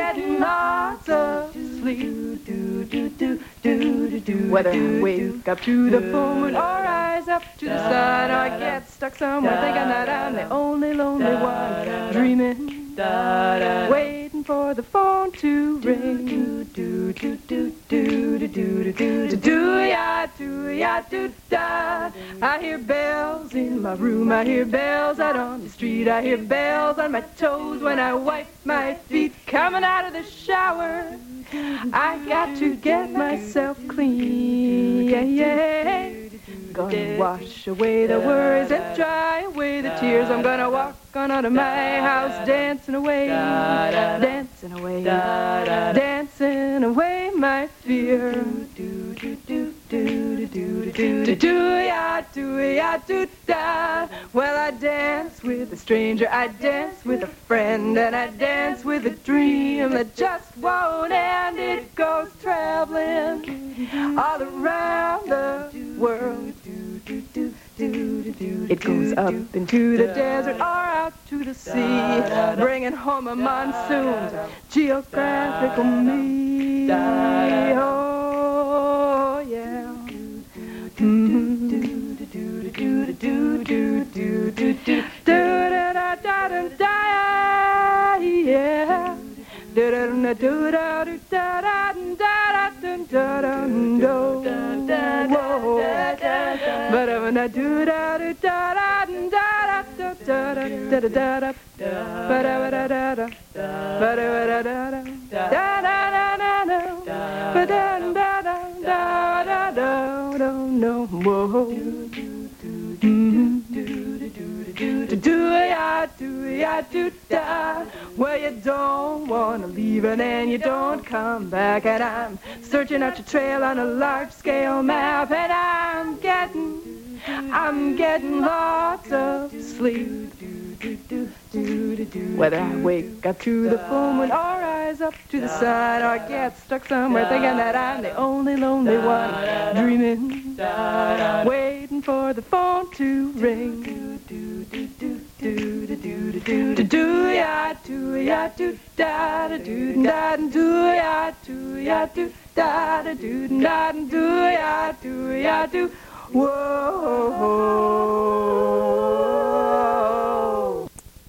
getting lots of sleep. Whether I wake up to the full moon or rise up to the sun, or I get stuck somewhere thinking that I'm the only lonely one, dreaming, waiting for the phone to ring. Do-ya-do-ya-do-da. I hear bells in my room, I hear bells out on the street, I hear bells on my toes when I wipe my feet coming out of the shower. I got to get myself clean, yeah, yeah. Gonna wash away the worries and dry away the tears. I'm gonna walk on out of my house dancing away, dancing away, dancing away my fear. Do-ya-do-ya-do-da. Well, I dance with a stranger, I dance with a friend, and I dance with a dream that just won't end. It goes traveling all around the world. It goes up into the desert or out to the sea, bringing home a monsoon's geographical me. Oh, yeah. Do-ya-do-ya-do-da. Well, you don't want to leave and then you don't come back, and I'm searching out your trail on a large-scale map, and I'm getting lots of sleep. Whether I wake up to the full moon or rise up to the sun, or get stuck somewhere thinking that I'm the only lonely one, dreaming, waiting for the phone to ring. Whoa.